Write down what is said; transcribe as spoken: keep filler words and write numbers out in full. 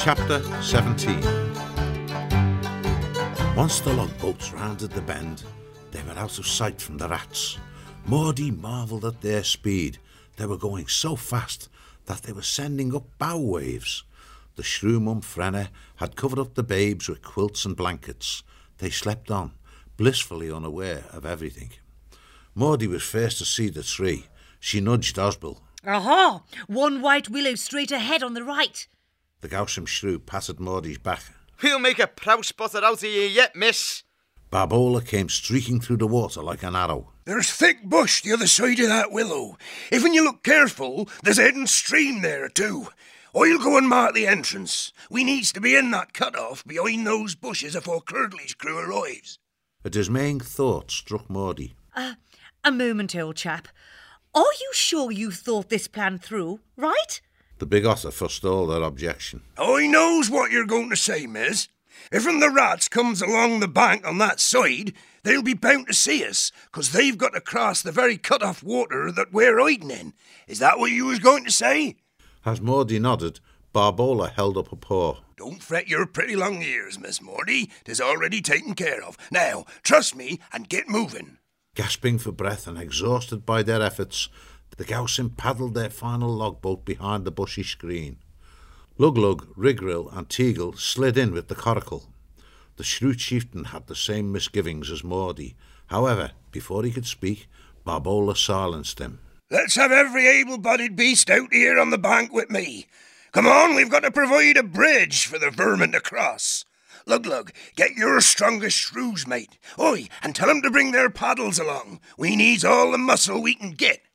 Chapter seventeen. Once the logboats rounded the bend, they were out of sight from the rats. Maudie marvelled at their speed. They were going so fast that they were sending up bow waves. The shrew mum Frenna had covered up the babes with quilts and blankets. They slept on, blissfully unaware of everything. Maudie was first to see the tree. She nudged Osbel. Aha! One white willow straight ahead on the right. The Gowsome shrew patted Maudie's back. We'll make a prouse butter out of you yet, miss. Barbola came streaking through the water like an arrow. There's thick bush the other side of that willow. If when you look careful, there's a hidden stream there too. I'll go and mark the entrance. We needs to be in that cut-off behind those bushes afore Curdley's crew arrives. A dismaying thought struck Maudie. Uh, a moment, old chap. Are you sure you thought this plan through, right? The big otter forestalled her objection. I knows what you're going to say, miss. If when the rats comes along the bank on that side, they'll be bound to see us, 'cause they've got to cross the very cut-off water that we're hiding in. Is that what you was going to say? As Maudie nodded, Barbola held up a paw. Don't fret your pretty long ears, Miss Maudie. 'Tis already taken care of. Now, trust me and get moving. Gasping for breath and exhausted by their efforts, the Gowsome paddled their final logboat behind the bushy screen. Lug-Lug, Rigrill and Teagle slid in with the coracle. The shrew chieftain had the same misgivings as Maudie. However, before he could speak, Barbola silenced him. Let's have every able-bodied beast out here on the bank with me. Come on, we've got to provide a bridge for the vermin to cross. Lug-Lug, get your strongest shrews, mate. Oi, and tell 'em to bring their paddles along. We needs all the muscle we can get.